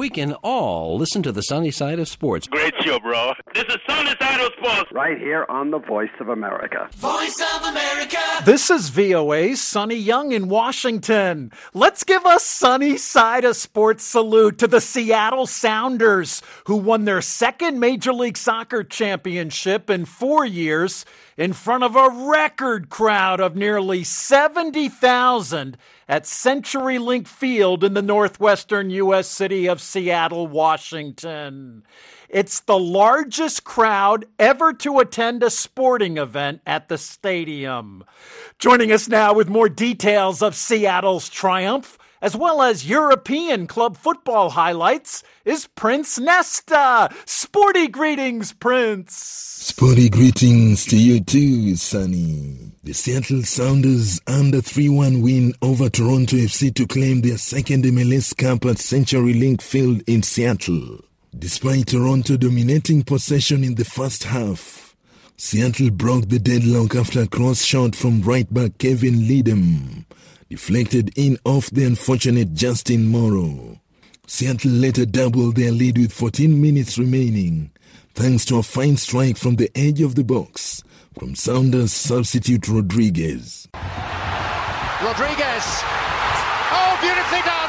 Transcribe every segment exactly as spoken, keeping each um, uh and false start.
we can all listen to the sunny side of sports. Great show, bro. This is Sunny Side of Sports. Right here on the Voice of America. Voice of America. This is V O A's Sonny Young in Washington. Let's give a sunny side of sports salute to the Seattle Sounders, who won their second Major League Soccer championship in four years in front of a record crowd of nearly seventy thousand at CenturyLink Field in the northwestern U S city of Seattle, Washington. It's the largest crowd ever to attend a sporting event at the stadium. Joining us now with more details of Seattle's triumph, as well as European club football highlights, is Prince Nesta. Sporty greetings, Prince. Sporty greetings to you too, Sonny. The Seattle Sounders under three one win over Toronto F C to claim their second M L S Cup at CenturyLink Field in Seattle. Despite Toronto dominating possession in the first half, Seattle broke the deadlock after a cross shot from right back Kevin Leedham deflected in off the unfortunate Justin Morrow. Seattle later doubled their lead with fourteen minutes remaining, thanks to a fine strike from the edge of the box from Sounders substitute Rodriguez. Rodriguez! Oh, beautifully done!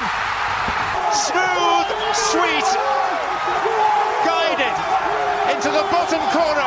Smooth, sweet, guided into the bottom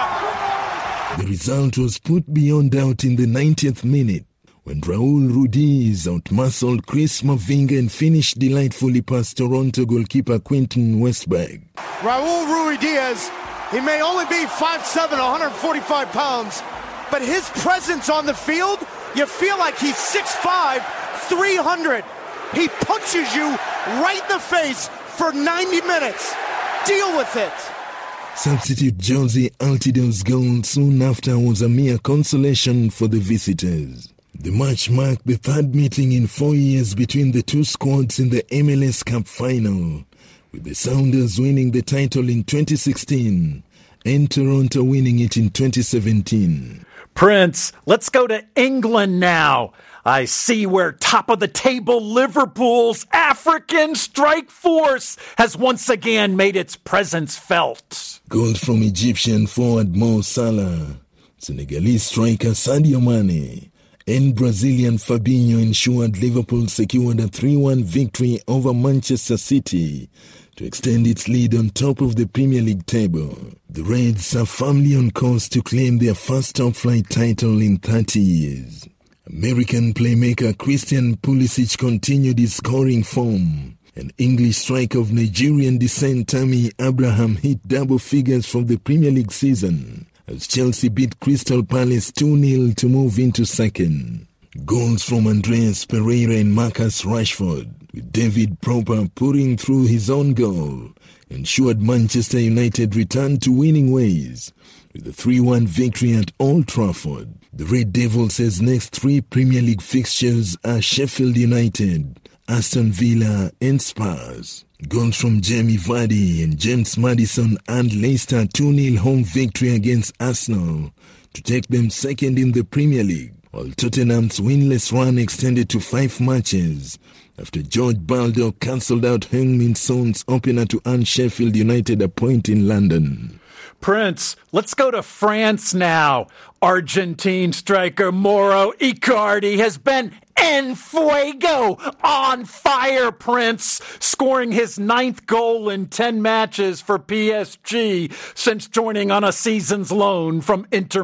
corner. The result was put beyond doubt in the ninetieth minute, when Raul Ruiz outmuscled Chris Mavinga and finished delightfully past Toronto goalkeeper Quentin Westberg. Raul Ruiz, he may only be five seven, one hundred forty-five pounds, but his presence on the field, you feel like he's six five, three hundred. He punches you right in the face for ninety minutes. Deal with it. Substitute Josie Altido's goal soon after was a mere consolation for the visitors. The match marked the third meeting in four years between the two squads in the M L S Cup final, with the Sounders winning the title in twenty sixteen and Toronto winning it in twenty seventeen. Prince, let's go to England now. I see where top-of-the-table Liverpool's African strike force has once again made its presence felt. Goal from Egyptian forward Mo Salah, Senegalese striker Sadio Mane, and Brazilian Fabinho ensured Liverpool secured a three one victory over Manchester City to extend its lead on top of the Premier League table. The Reds are firmly on course to claim their first top-flight title in thirty years. American playmaker Christian Pulisic continued his scoring form. An English striker of Nigerian descent Tammy Abraham hit double figures from the Premier League season as Chelsea beat Crystal Palace two nil to move into second. Goals from Andreas Pereira and Marcus Rashford, with David Proper putting through his own goal, ensured Manchester United returned to winning ways with a three one victory at Old Trafford. The Red Devils' next three Premier League fixtures are Sheffield United, Aston Villa and Spurs. Goals from Jamie Vardy and James Maddison and Leicester two nil home victory against Arsenal to take them second in the Premier League, while Tottenham's winless run extended to five matches after George Baldock cancelled out Heung-min Son's opener to earn Sheffield United a point in London. Prince, let's go to France now. Argentine striker Mauro Icardi has been en fuego, on fire, Prince, scoring his ninth goal in ten matches for P S G since joining on a season's loan from Inter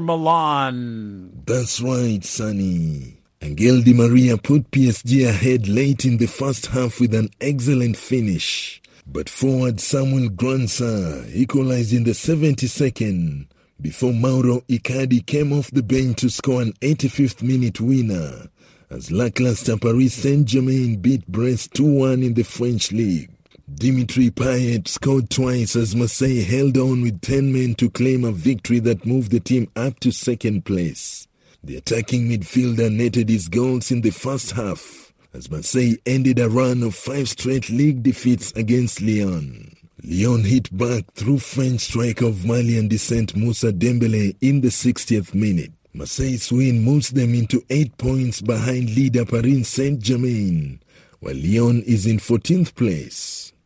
Milan. That's right, Sonny. Angel Di Maria put P S G ahead late in the first half with an excellent finish. But forward Samuel Gransa equalized in the seventy-second before Mauro Icardi came off the bench to score an eighty-fifth minute winner as lackluster Paris Saint-Germain beat Brest two one in the French league. Dimitri Payet scored twice as Marseille held on with ten men to claim a victory that moved the team up to second place. The attacking midfielder netted his goals in the first half as Marseille ended a run of five straight league defeats against Lyon. Lyon hit back through French striker of Malian descent Moussa Dembele in the sixtieth minute. Marseille's win moves them into eight points behind leader Paris Saint-Germain, while Lyon is in fourteenth place.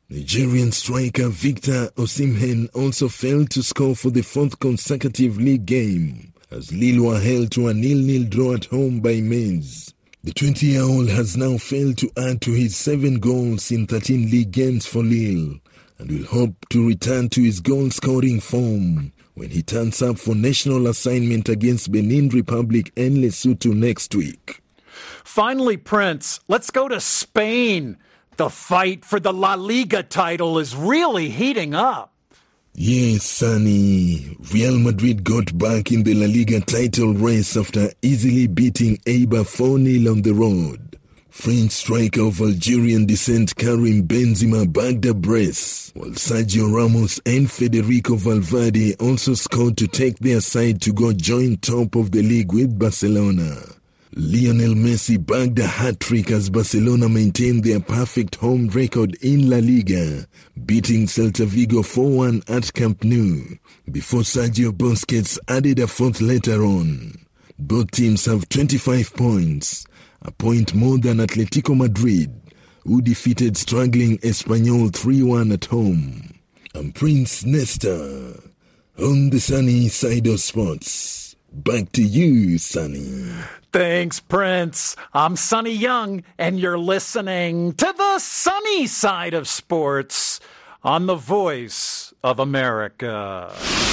Nigerian striker Victor Osimhen also failed to score for the fourth consecutive league game, as Lille were held to a nil-nil draw at home by Mainz. The twenty-year-old has now failed to add to his seven goals in thirteen league games for Lille, and will hope to return to his goal-scoring form when he turns up for national assignment against Benin Republic and Lesotho next week. Finally, Prince, let's go to Spain. The fight for the La Liga title is really heating up. Yes, Sonny. Real Madrid got back in the La Liga title race after easily beating Eibar four nil on the road. French striker of Algerian descent Karim Benzema bagged a brace, while Sergio Ramos and Federico Valverde also scored to take their side to go join top of the league with Barcelona. Lionel Messi bagged a hat-trick as Barcelona maintained their perfect home record in La Liga, beating Celta Vigo four one at Camp Nou, before Sergio Busquets added a fourth later on. Both teams have twenty-five points, a point more than Atletico Madrid, who defeated struggling Espanyol three one at home. I'm Prince Nesta, on the sunny side of sports. Back to you, Sonny. Thanks, Prince. I'm Sonny Young, and you're listening to the sunny side of sports on the Voice of America.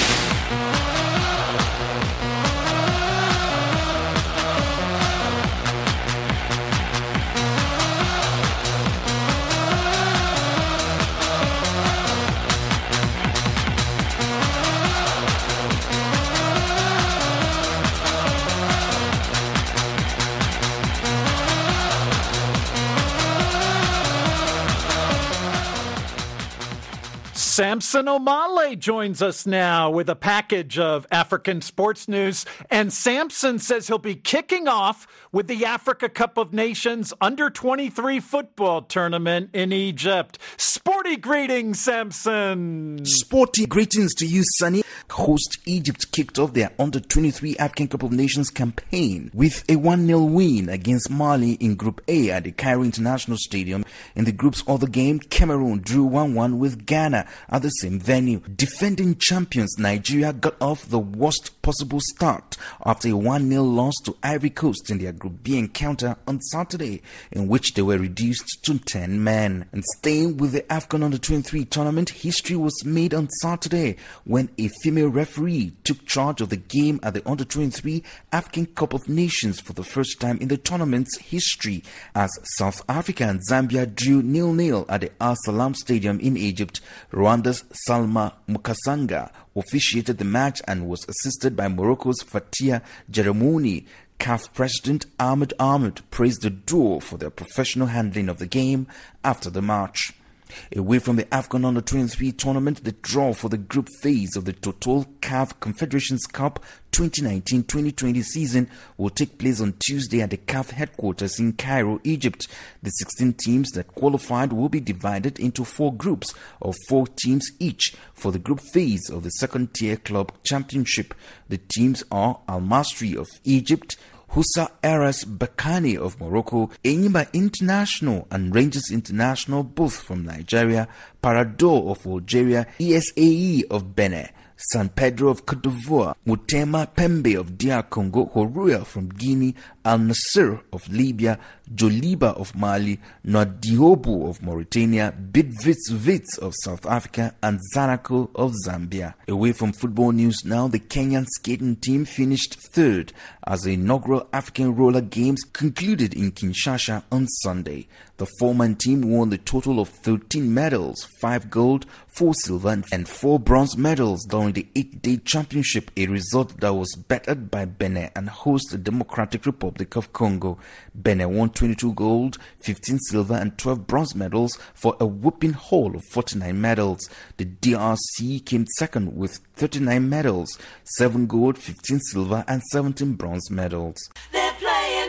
Samson Omale joins us now with a package of African sports news. And Samson says he'll be kicking off with the Africa Cup of Nations under twenty-three football tournament in Egypt. Sporty greetings, Samson. Sporty greetings to you, Sonny. Host Egypt kicked off their under twenty-three African Cup of Nations campaign with a one nil win against Mali in Group A at the Cairo International Stadium. In the group's other game, Cameroon drew one one with Ghana at the same venue. Defending champions Nigeria got off the worst possible start after a one nil loss to Ivory Coast in their Group B encounter on Saturday, in which they were reduced to ten men. And staying with the AFCON under twenty-three tournament, history was made on Saturday when a female referee took charge of the game at the under twenty-three African Cup of Nations for the first time in the tournament's history, as South Africa and Zambia drew nil nil at the Al Salam Stadium in Egypt. Rwanda's Salma Mukasanga officiated the match and was assisted by Morocco's Fatia Jeremuni. C A F President Ahmed Ahmed praised the duo for their professional handling of the game after the match. Away from the AFCON under twenty-three tournament, the draw for the group phase of the Total C A F Confederations Cup twenty nineteen twenty twenty season will take place on Tuesday at the C A F headquarters in Cairo, Egypt. The sixteen teams that qualified will be divided into four groups of four teams each for the group phase of the second-tier club championship. The teams are Al Masry of Egypt, Husa Aras Bakani of Morocco, Enyimba International and Rangers International, both from Nigeria, Parado of Algeria, E S A E of Benin, San Pedro of Cote d'Ivoire, Mutema Pembe of D R Congo, Horoya from Guinea, Al Nasser of Libya, Joliba of Mali, Nouadhibou of Mauritania, Bidvits Wits of South Africa, and Zanaco of Zambia. Away from football news now, the Kenyan skating team finished third as the inaugural African Roller Games concluded in Kinshasa on Sunday. The four-man team won the total of thirteen medals, five gold, four silver, and four bronze medals during the eight-day championship, a result that was bettered by Benin and host the Democratic Republic of Congo. Benin won twenty-two gold, fifteen silver, and twelve bronze medals for a whooping haul of forty-nine medals. The D R C came second with thirty-nine medals, seven gold, fifteen silver, and seventeen bronze medals. They're playing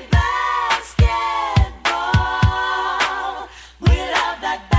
basketball. We love that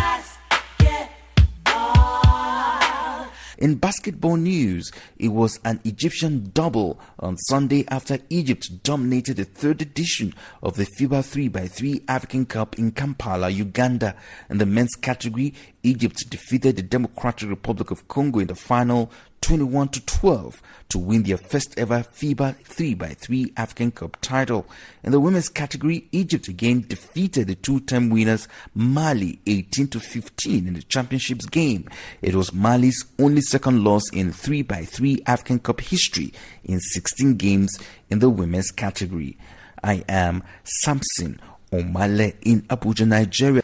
basketball. In basketball news, it was an Egyptian double on Sunday after Egypt dominated the third edition of the FIBA three by three African Cup in Kampala, Uganda. In the men's category, Egypt defeated the Democratic Republic of Congo in the final twenty-one to twelve to win their first ever FIBA three by three African Cup title. In the women's category, Egypt again defeated the two-time winners Mali eighteen to fifteen in the championships game. It was Mali's only second loss in three by three African Cup history in sixteen games in the women's category. I am Samson Omale in Abuja, Nigeria.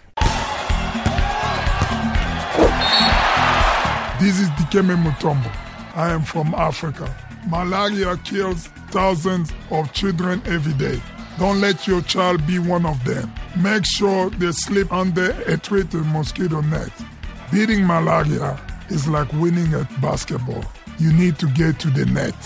This is Dikeme Mutombo. I am from Africa. Malaria kills thousands of children every day. Don't let your child be one of them. Make sure they sleep under a treated mosquito net. Beating malaria is like winning at basketball. You need to get to the net.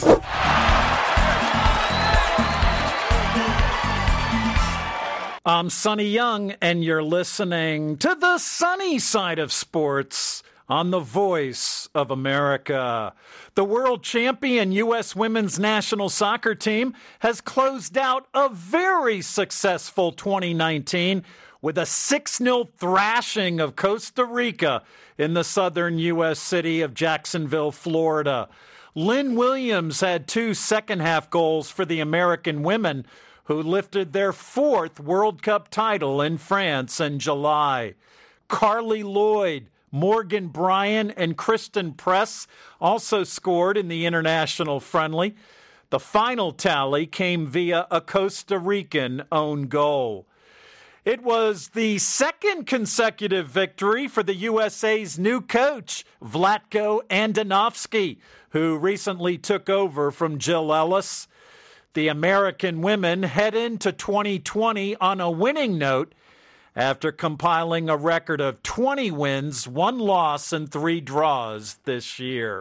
I'm Sonny Young, and you're listening to the sunny side of sports on the Voice of America. The world champion U S women's national soccer team has closed out a very successful twenty nineteen with a six nil thrashing of Costa Rica in the southern U S city of Jacksonville, Florida. Lynn Williams had two second-half goals for the American women, who lifted their fourth World Cup title in France in July. Carly Lloyd, Morgan Bryan, and Kristen Press also scored in the international friendly. The final tally came via a Costa Rican own goal. It was the second consecutive victory for the U S A's new coach, Vlatko Andonovski, who recently took over from Jill Ellis. The American women head into twenty twenty on a winning note after compiling a record of twenty wins, one loss, and three draws this year.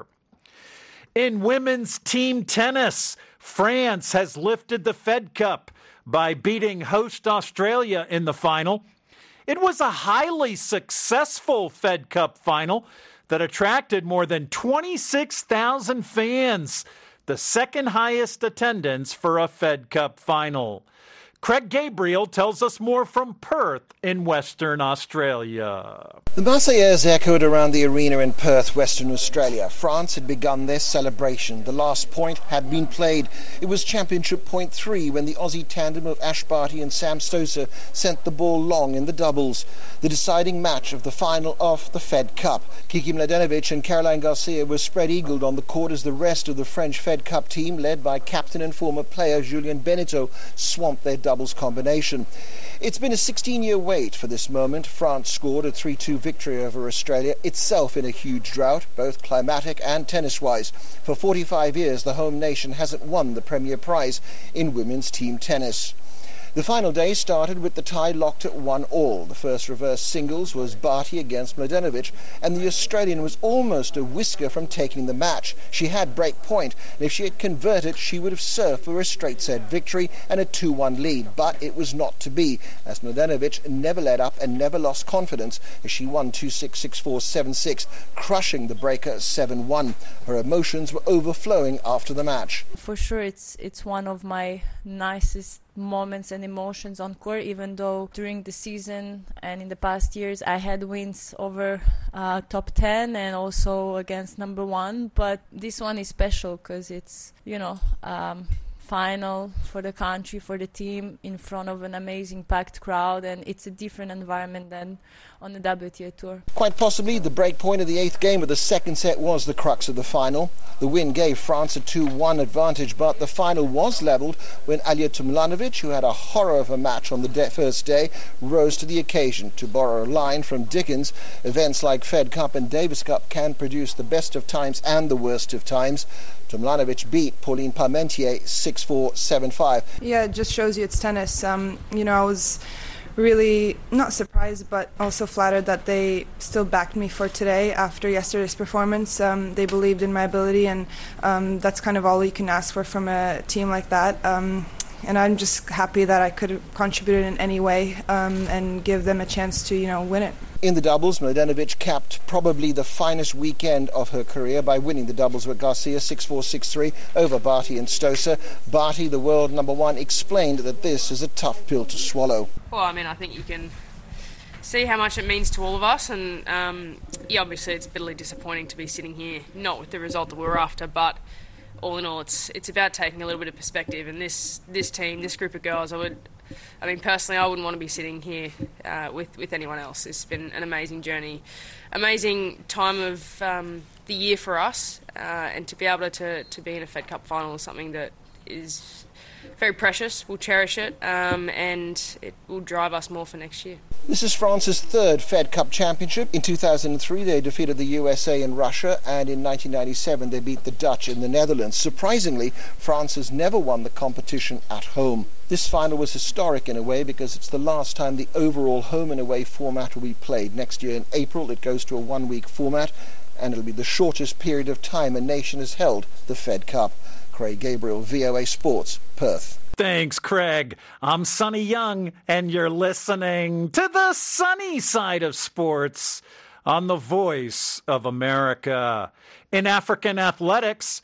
In women's team tennis, France has lifted the Fed Cup by beating host Australia in the final. It was a highly successful Fed Cup final that attracted more than twenty-six thousand fans, the second highest attendance for a Fed Cup final. Craig Gabriel tells us more from Perth in Western Australia. The Marseillaise echoed around the arena in Perth, Western Australia. France had begun their celebration. The last point had been played. It was championship point three when the Aussie tandem of Ash Barty and Sam Stosur sent the ball long in the doubles. The deciding match of the final of the Fed Cup. Kiki Mladenovic and Caroline Garcia were spread-eagled on the court as the rest of the French Fed Cup team, led by captain and former player Julien Benneteau, swamped their doubles combination. It's been a sixteen-year wait for this moment. France scored a three two victory over Australia, itself in a huge drought, both climatic and tennis-wise. For forty-five years, the home nation hasn't won the premier prize in women's team tennis. The final day started with the tie locked at one all. The first reverse singles was Barty against Mladenovic, and the Australian was almost a whisker from taking the match. She had break point, and if she had converted, she would have served for a straight set victory and a two one lead, but it was not to be, as Mladenovic never let up and never lost confidence as she won two six, six four, seven six, crushing the breaker seven one. Her emotions were overflowing after the match. For sure, it's it's one of my nicest moments and emotions on court, even though during the season and in the past years I had wins over uh, top ten and also against number one, but this one is special because it's, you know, um, final for the country, for the team, in front of an amazing packed crowd, and it's a different environment than on the W T A Tour. Quite possibly the break point of the eighth game of the second set was the crux of the final. The win gave France a two one advantage, but the final was levelled when Alya Tomljanovic, who had a horror of a match on the de- first day, rose to the occasion. To borrow a line from Dickens, events like Fed Cup and Davis Cup can produce the best of times and the worst of times. Tomljanovic beat Pauline Parmentier six four, seven five. Yeah, it just shows you it's tennis. Um, you know, I was really not surprised but also flattered that they still backed me for today after yesterday's performance. Um, they believed in my ability, and um, that's kind of all you can ask for from a team like that. Um, and I'm just happy that I could have contributed in any way um, and give them a chance to, you know, win it. In the doubles, Mladenovic capped probably the finest weekend of her career by winning the doubles with Garcia six four, six three over Barty and Stosur. Barty, the world number one, explained that this is a tough pill to swallow. Well, I mean, I think you can see how much it means to all of us. And um, yeah, obviously it's bitterly disappointing to be sitting here, not with the result that we were after, but all in all, it's it's about taking a little bit of perspective. And this this team, this group of girls, I would, I mean, personally, I wouldn't want to be sitting here uh, with with anyone else. It's been an amazing journey, amazing time of um, the year for us, uh, and to be able to to be in a Fed Cup final is something that is very precious. We'll cherish it, um, and it will drive us more for next year. This is France's third Fed Cup championship. In two thousand three, they defeated the U S A and Russia, and in nineteen ninety-seven, they beat the Dutch in the Netherlands. Surprisingly, France has never won the competition at home. This final was historic in a way because it's the last time the overall home and away format will be played. Next year in April, it goes to a one-week format, and it'll be the shortest period of time a nation has held the Fed Cup. Craig Gabriel, V O A Sports, Perth. Thanks, Craig. I'm Sonny Young, and you're listening to the sunny side of sports on the Voice of America. In African athletics,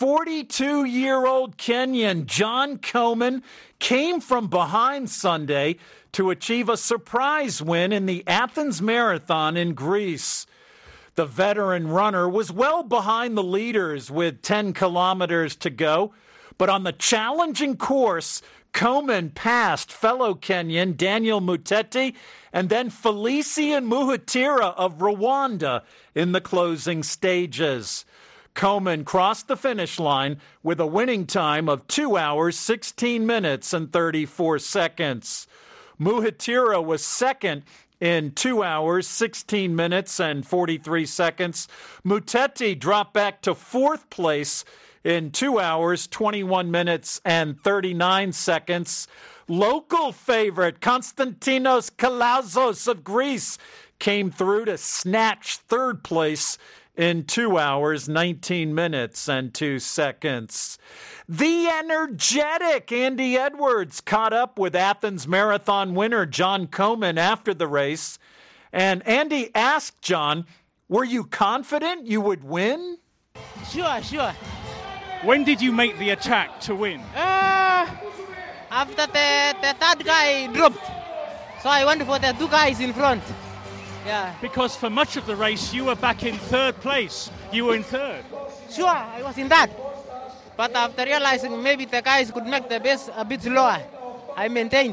forty-two-year-old Kenyan John Komen came from behind Sunday to achieve a surprise win in the Athens Marathon in Greece. The veteran runner was well behind the leaders with ten kilometers to go, but on the challenging course, Komen passed fellow Kenyan Daniel Muteti and then Felician Muhatira of Rwanda in the closing stages. Komen crossed the finish line with a winning time of two hours, sixteen minutes, and thirty-four seconds. Muhatira was second in two hours, sixteen minutes, and forty-three seconds. Muteti dropped back to fourth place in two hours, twenty-one minutes, and thirty-nine seconds. Local favorite Konstantinos Kalazos of Greece came through to snatch third place in two hours, nineteen minutes, and two seconds. The energetic Andy Edwards caught up with Athens Marathon winner John Komen after the race. And Andy asked John, were you confident you would win? Sure, sure. When did you make the attack to win? Uh, after the, the third guy dropped. So I went for the two guys in front. Yeah. Because for much of the race, you were back in third place. You were in third. Sure, I was in that. But after realizing maybe the guys could make the best a bit slower, I maintained.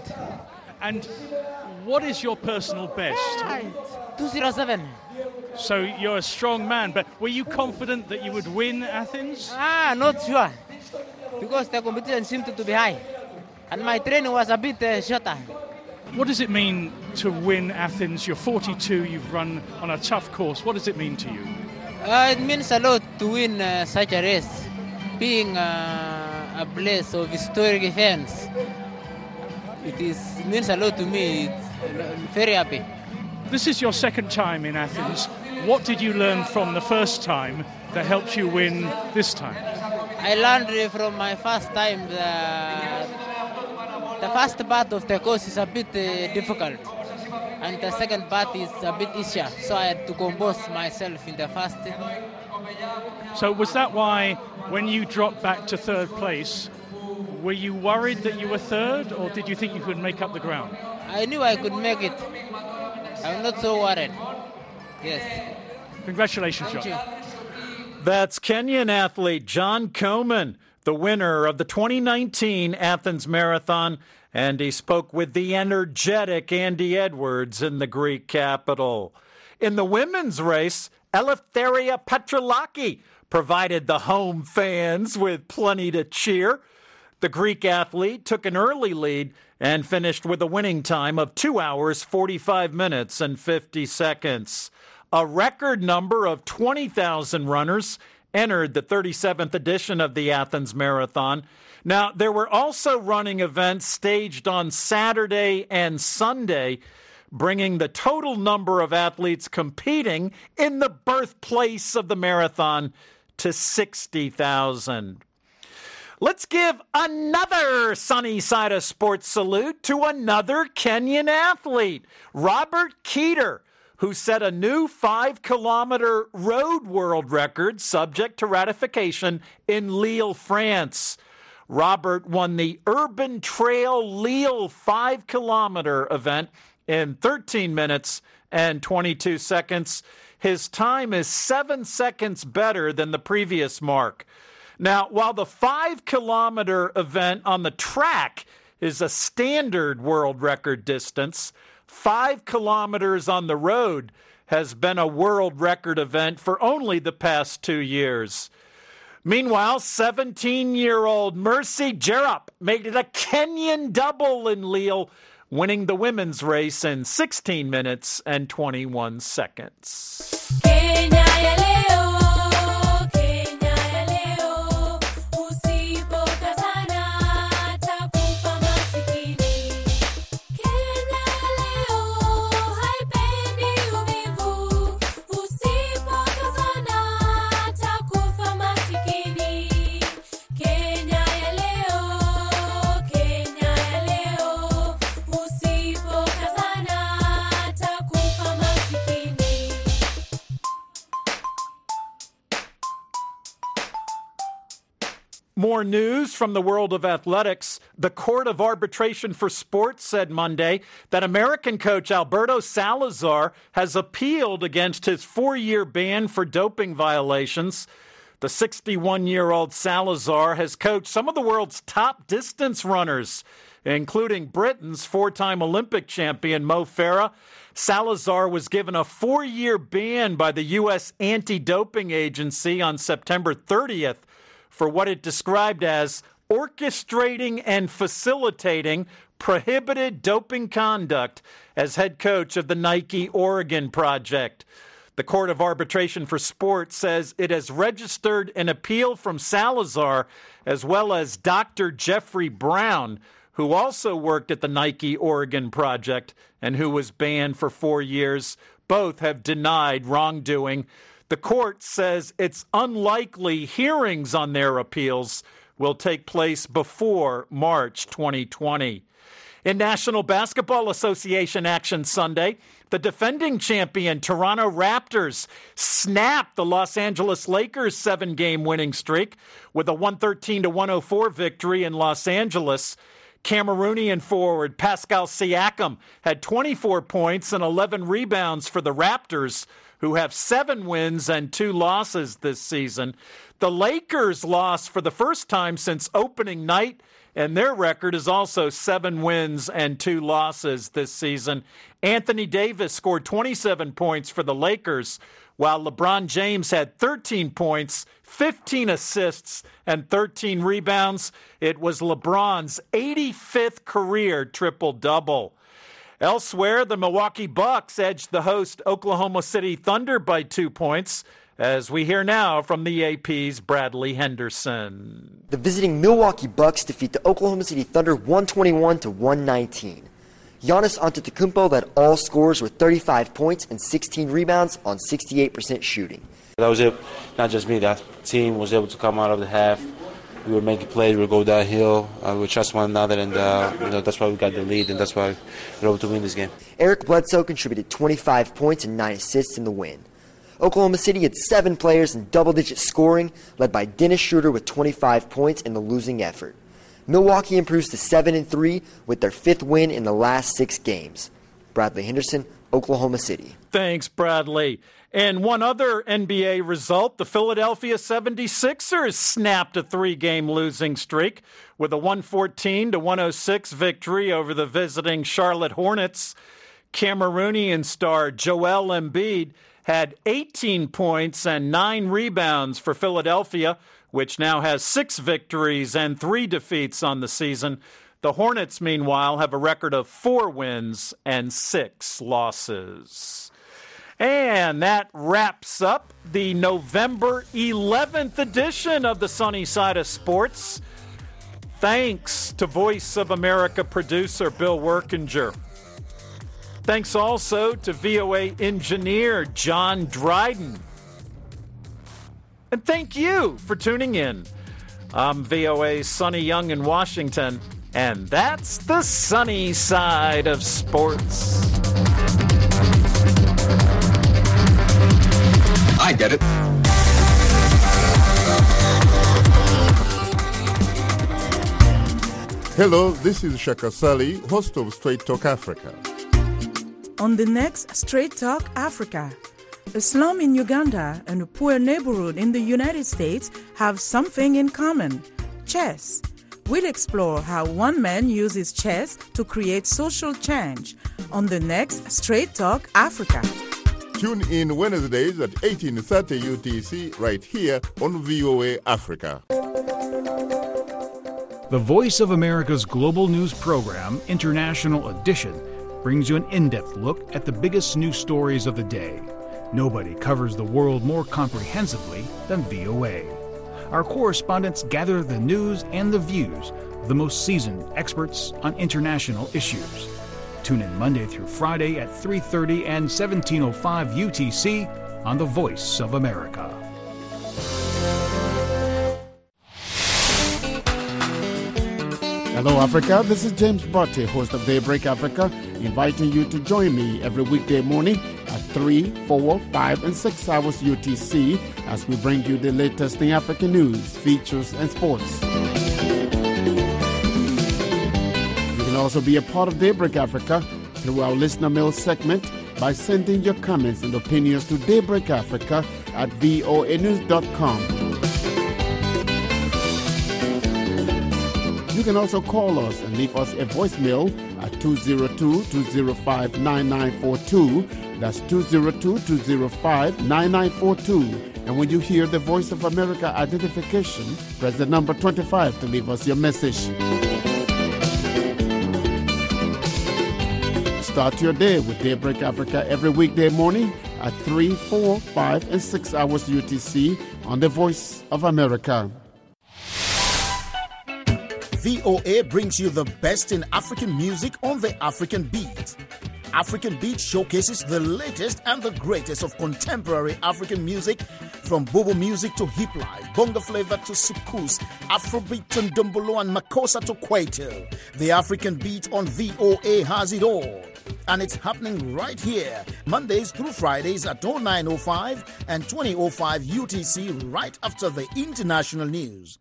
And what is your personal best? two oh seven. So you're a strong man, but were you confident that you would win Athens? Ah, not sure. Because the competition seemed to be high. And my training was a bit uh, shorter. What does it mean to win Athens? You're forty-two, you've run on a tough course. What does it mean to you? Uh, it means a lot to win uh, such a race. Being uh, a place of historic events, it is it means a lot to me. It's very happy. This is your second time in Athens. What did you learn from the first time that helped you win this time? I learned from my first time that the first part of the course is a bit uh, difficult, and the second part is a bit easier. So I had to compose myself in the first. So was that why, when you dropped back to third place, were you worried that you were third, or did you think you could make up the ground? I knew I could make it. I'm not so worried. Yes. Congratulations, Thank John. You. That's Kenyan athlete John Komen, the winner of the twenty nineteen Athens Marathon, and he spoke with the energetic Andy Edwards in the Greek capital. In the women's race, Eleftheria Petrolaki provided the home fans with plenty to cheer. The Greek athlete took an early lead and finished with a winning time of two hours, forty-five minutes, and fifty seconds. A record number of twenty thousand runners entered the thirty-seventh edition of the Athens Marathon. Now, there were also running events staged on Saturday and Sunday, bringing the total number of athletes competing in the birthplace of the marathon to sixty thousand. Let's give another sunny side of sports salute to another Kenyan athlete, Robert Keeter, who set a new five-kilometer road world record subject to ratification in Lille, France. Robert won the Urban Trail Lille five-kilometer event in thirteen minutes and twenty-two seconds. His time is seven seconds better than the previous mark. Now, while the five-kilometer event on the track is a standard world record distance, five kilometers on the road has been a world record event for only the past two years. Meanwhile, seventeen-year-old Mercy Jerop made it a Kenyan double in Lille, winning the women's race in sixteen minutes and twenty-one seconds. Kenya ya leo, Kenya ya leo, usipokazana takufa masikini. Kenya ya leo, haipendi uvivu, usipokazana takufa masikini. Kenya ya leo, Kenya ya leo, usipokazana takufa masikini. More news from the world of athletics. The Court of Arbitration for Sports said Monday that American coach Alberto Salazar has appealed against his four-year ban for doping violations. The sixty-one-year-old Salazar has coached some of the world's top distance runners, including Britain's four-time Olympic champion Mo Farah. Salazar was given a four-year ban by the U S Anti-Doping Agency on September thirtieth for what it described as orchestrating and facilitating prohibited doping conduct as head coach of the Nike Oregon Project. The Court of Arbitration for Sport says it has registered an appeal from Salazar as well as Doctor Jeffrey Brown, who also worked at the Nike Oregon Project and who was banned for four years. Both have denied wrongdoing. The court says it's unlikely hearings on their appeals will take place before March twenty twenty. In National Basketball Association action Sunday, the defending champion Toronto Raptors snapped the Los Angeles Lakers' seven-game winning streak with a one thirteen to one oh four victory in Los Angeles. Cameroonian forward Pascal Siakam had twenty-four points and eleven rebounds for the Raptors, who have seven wins and two losses this season. The Lakers lost for the first time since opening night, and their record is also seven wins and two losses this season. Anthony Davis scored twenty-seven points for the Lakers, while LeBron James had thirteen points, fifteen assists, and thirteen rebounds. It was LeBron's eighty-fifth career triple-double. Elsewhere, the Milwaukee Bucks edged the host Oklahoma City Thunder by two points, as we hear now from the A P's Bradley Henderson. The visiting Milwaukee Bucks defeat the Oklahoma City Thunder one twenty-one to one nineteen. Giannis Antetokounmpo led all scorers with thirty-five points and sixteen rebounds on sixty-eight percent shooting. That was it. Not just me. That team was able to come out of the half. We were making plays. We would go downhill. Uh, we trust one another, and uh, you know that's why we got the lead, and that's why we were able to win this game. Eric Bledsoe contributed twenty-five points and nine assists in the win. Oklahoma City had seven players in double-digit scoring, led by Dennis Schroeder with twenty-five points in the losing effort. Milwaukee improves to seven and three with their fifth win in the last six games. Bradley Henderson, Oklahoma City. Thanks, Bradley. And one other N B A result, the Philadelphia seventy-sixers snapped a three-game losing streak with a one fourteen to one oh six victory over the visiting Charlotte Hornets. Cameroonian star Joel Embiid had eighteen points and nine rebounds for Philadelphia, which now has six victories and three defeats on the season. The Hornets, meanwhile, have a record of four wins and six losses. And that wraps up the November eleventh edition of the Sunny Side of Sports. Thanks to Voice of America producer Bill Workinger. Thanks also to V O A engineer John Dryden. And thank you for tuning in. I'm V O A's Sonny Young in Washington, and that's the Sunny Side of Sports. I get it. Hello, this is Shaka Sali, host of Straight Talk Africa. on the next Straight Talk Africa. A slum in Uganda and a poor neighborhood in the United States have something in common: chess. We'll explore how one man uses chess to create social change on the next Straight Talk Africa. Tune in Wednesdays at eighteen thirty U T C right here on V O A Africa. The Voice of America's global news program, International Edition, brings you an in-depth look at the biggest news stories of the day. Nobody covers the world more comprehensively than V O A. Our correspondents gather the news and the views of the most seasoned experts on international issues. Tune in Monday through Friday at three thirty and seventeen oh five U T C on The Voice of America. Hello, Africa. This is James Botte, host of Daybreak Africa, inviting you to join me every weekday morning at three, four, five, and six hours U T C as we bring you the latest in African news, features, and sports. You can also be a part of Daybreak Africa through our listener mail segment by sending your comments and opinions to Daybreak Africa at voa news dot com. You can also call us and leave us a voicemail at two oh two, two oh five, nine nine four two. That's two oh two, two oh five, nine nine four two. And when you hear the Voice of America identification, press the number twenty-five to leave us your message. Start your day with Daybreak Africa every weekday morning at three, four, five, and six hours U T C on the Voice of America. V O A brings you the best in African music on the African Beat. African Beat showcases the latest and the greatest of contemporary African music, from bobo music to hip life, bongo flavor to soukous, Afrobeat to ndombolo and makossa to kwaito. The African Beat on V O A has it all. And it's happening right here, Mondays through Fridays at oh nine oh five and twenty oh five U T C, right after the international news.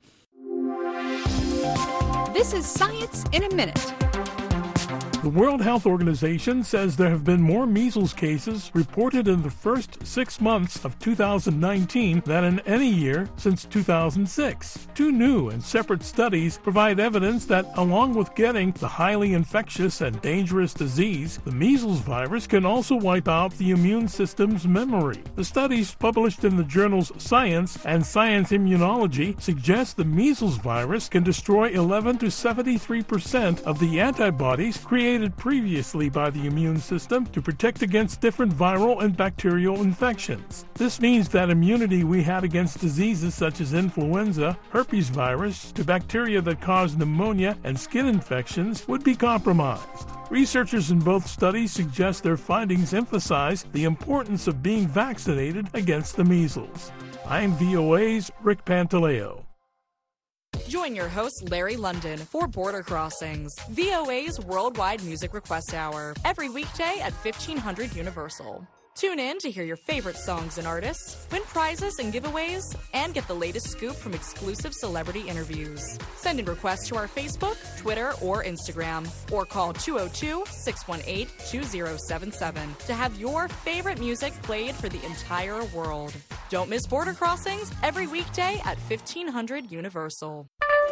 This is Science in a Minute. The World Health Organization says there have been more measles cases reported in the first six months of two thousand nineteen than in any year since two thousand six. Two new and separate studies provide evidence that, along with getting the highly infectious and dangerous disease, the measles virus can also wipe out the immune system's memory. The studies, published in the journals Science and Science Immunology, suggest the measles virus can destroy eleven to seventy-three percent of the antibodies created previously by the immune system to protect against different viral and bacterial infections. This means that immunity we had against diseases such as influenza, herpes virus, to bacteria that cause pneumonia and skin infections would be compromised. Researchers in both studies suggest their findings emphasize the importance of being vaccinated against the measles. I'm V O A's Rick Pantaleo. Join your host, Larry London, for Border Crossings, V O A's worldwide music request hour, every weekday at fifteen hundred Universal. Tune in to hear your favorite songs and artists, win prizes and giveaways, and get the latest scoop from exclusive celebrity interviews. Send in requests to our Facebook, Twitter, or Instagram, or call two oh two, six one eight, two oh seven seven to have your favorite music played for the entire world. Don't miss Border Crossings every weekday at fifteen hundred Universal.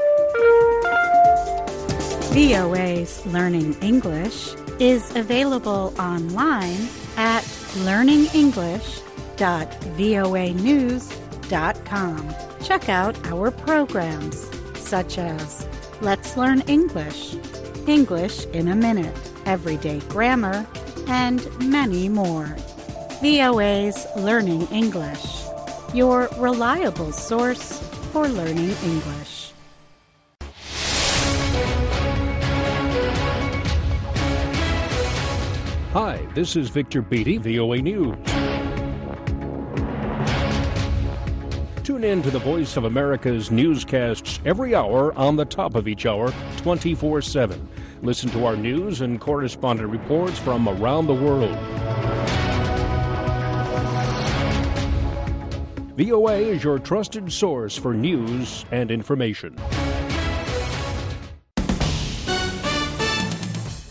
V O A's Learning English is available online at learning english dot voa news dot com. Check out our programs such as Let's Learn English, English in a Minute, Everyday Grammar, and many more. V O A's Learning English, your reliable source for learning English. Hi, this is Victor Beattie, V O A News. Tune in to the Voice of America's newscasts every hour on the top of each hour, twenty-four seven. Listen to our news and correspondent reports from around the world. V O A is your trusted source for news and information.